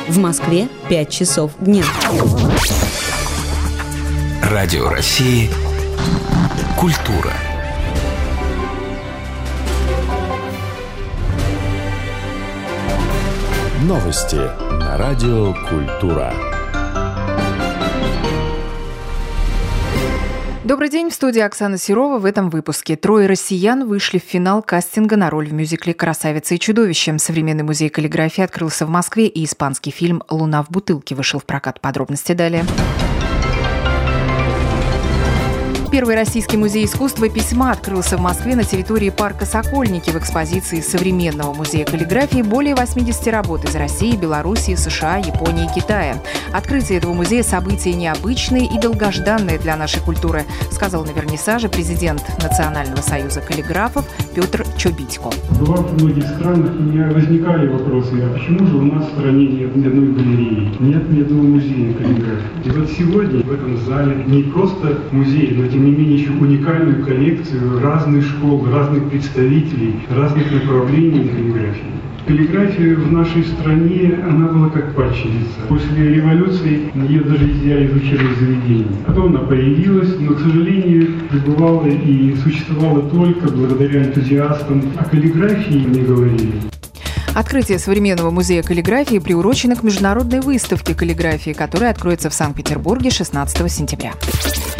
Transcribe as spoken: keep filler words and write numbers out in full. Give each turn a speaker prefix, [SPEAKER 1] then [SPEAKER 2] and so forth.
[SPEAKER 1] В Москве пять часов дня.
[SPEAKER 2] Радио России. Культура.
[SPEAKER 3] Новости на радио «Культура».
[SPEAKER 4] Добрый день, в студии Оксана Серова. В этом выпуске трое россиян вышли в финал кастинга на роль в мюзикле «Красавица и чудовище». Современный музей каллиграфии открылся в Москве, и испанский фильм «Луна в бутылке» вышел в прокат. Подробности далее. Первый российский музей искусства письма открылся в Москве на территории парка «Сокольники». В экспозиции Современного музея каллиграфии более восемьдесят работ из России, Белоруссии, США, Японии и Китая. Открытие этого музея – событие необычное и долгожданное для нашей культуры, сказал на вернисаже президент Национального союза каллиграфов Петр Чобитько.
[SPEAKER 5] Бывав в многих странах, у меня возникали вопросы, а почему же у нас в стране нет ни одной галереи, нет ни одного музея каллиграфии? И вот сегодня в этом зале не просто музей, но тем не менее еще уникальную коллекцию разных школ, разных представителей, разных направлений каллиграфии. Каллиграфия в нашей стране, она была как падчерица. После революции ее даже изъяли из учебных заведений. Потом она появилась, но, к сожалению, пребывала и существовала только благодаря энтузиастам. О каллиграфии не говорили.
[SPEAKER 4] Открытие Современного музея каллиграфии приурочено к международной выставке каллиграфии, которая откроется в Санкт-Петербурге шестнадцатого сентября.